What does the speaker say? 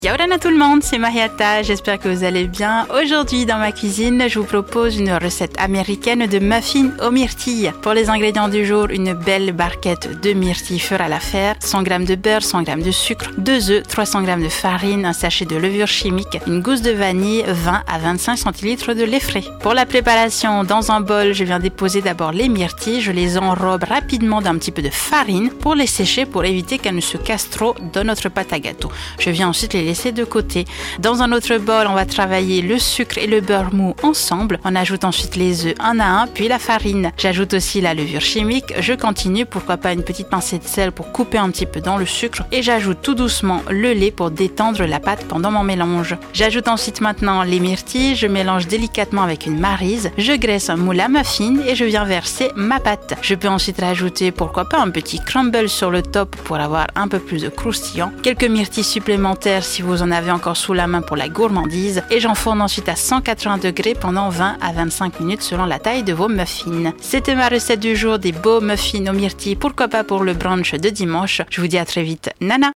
Yaorana tout le monde, c'est Mariata, j'espère que vous allez bien. Aujourd'hui dans ma cuisine, je vous propose une recette américaine de muffins aux myrtilles. Pour les ingrédients du jour, une belle barquette de myrtilles fera l'affaire, 100 g de beurre, 100 g de sucre, 2 œufs, 300 g de farine, un sachet de levure chimique, une gousse de vanille, 20 à 25 centilitres de lait frais. Pour la préparation, dans un bol, je viens déposer d'abord les myrtilles, je les enrobe rapidement d'un petit peu de farine pour les sécher pour éviter qu'elles ne se cassent trop dans notre pâte à gâteau. Je viens ensuite les laisser de côté. Dans un autre bol, on va travailler le sucre et le beurre mou ensemble. On ajoute ensuite les œufs un à un, puis la farine. J'ajoute aussi la levure chimique. Je continue, pourquoi pas une petite pincée de sel pour couper un petit peu dans le sucre. Et j'ajoute tout doucement le lait pour détendre la pâte pendant mon mélange. J'ajoute ensuite maintenant les myrtilles. Je mélange délicatement avec une maryse. Je graisse un moule à muffins et je viens verser ma pâte. Je peux ensuite rajouter, pourquoi pas, un petit crumble sur le top pour avoir un peu plus de croustillant. Quelques myrtilles supplémentaires si vous en avez encore sous la main pour la gourmandise, et j'enfourne ensuite à 180 degrés pendant 20 à 25 minutes selon la taille de vos muffins. C'était ma recette du jour, des beaux muffins aux myrtilles, pourquoi pas pour le brunch de dimanche. Je vous dis à très vite, nana!